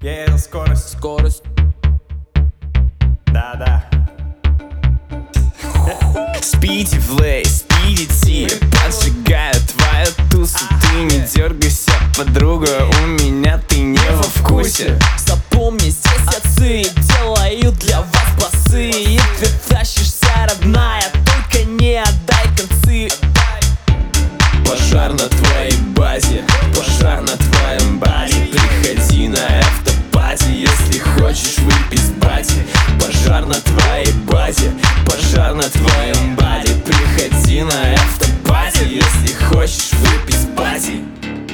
Я еду скорость. Да. Спиди Влей, Спиди Ти, поджигаю твою тусу. Ты не дергайся, подруга, у меня ты не во вкусе. Запомни, здесь отцы делают для вас басы. И ты тащишься, родная, только не отдай концы. Пожар на твоей базе, пожар на твоем базе. Приходи на автопати, если хочешь выпить с бати. Пожар на твоей базе, пожар на твоем базе. Приходи на автопати, если хочешь выпить с бати.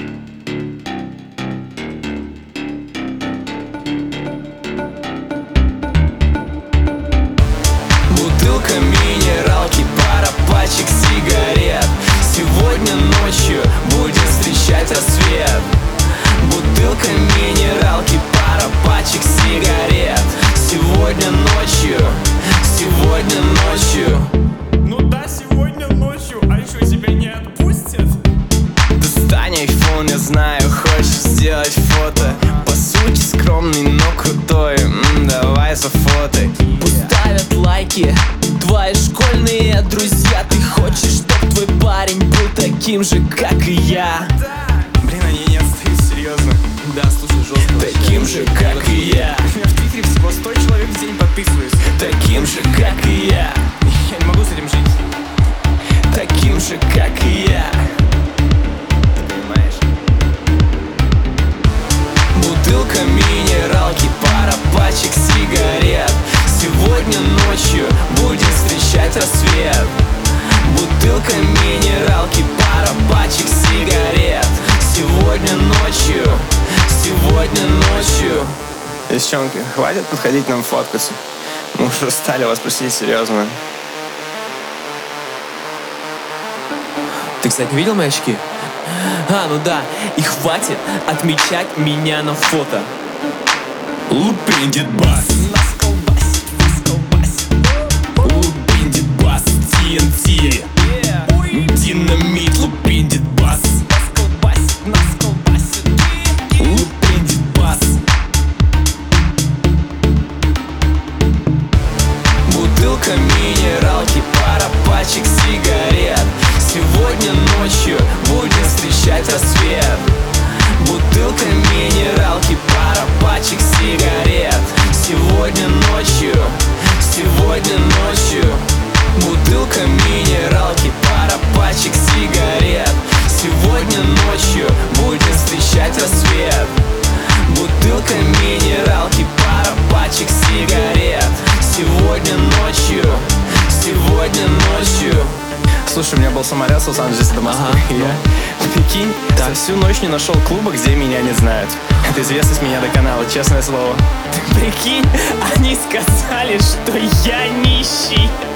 Бутылка минералки, пара пачек сигарет. Сегодня ночью будем встречать рассвет. Бутылка минералки, пара пачек сигарет. Сегодня ночью. Ну да, сегодня ночью, а еще тебя не отпустят. Достань айфон, я знаю, хочешь сделать фото. По сути скромный, но крутой. Давай зафотай. Пусть ставят лайки твои школьные друзья. Ты хочешь, чтоб твой парень был таким же, как и я. Блин, они не отстают, серьезно. Да, слушай, жестко. Таким же, как и я. У меня в Твиттере всего 100 человек в день подписываются. Таким же, как и я. Я не могу с этим жить. Таким же, как и я. Ты понимаешь? Бутылка минералки, пара пачек сигарет. Сегодня ночью будем встречать рассвет. Бутылка минералки, пара пачек сигарет. Сегодня ночью. Девчонки, хватит подходить нам фоткаться. Мы уже устали вас просить серьезно. Ты, кстати, не видел мои очки? Ну да, и хватит отмечать меня на фото. Лупиндит бас. Лупиндит бас. TNT. Динамит, лупиндит бас. Лупиндит бас. Бутылка минералки, пара пачек сигарет. Сегодня ночью будем встречать рассвет. Бутылка минералки, пара пачек сигарет. Сегодня ночью. Бутылка минералки, пара пачек сигарет. Сегодня ночью будем встречать рассвет. Бутылка минералки, пара пачек сигарет. Сегодня ночью. Слушай, у меня был самолет с Лос-Анджелеса до Москвы. Прикинь, за всю ночь не нашел клуба, где меня не знают. Это известность меня до канала, честное слово. Прикинь, они сказали, что я нищий.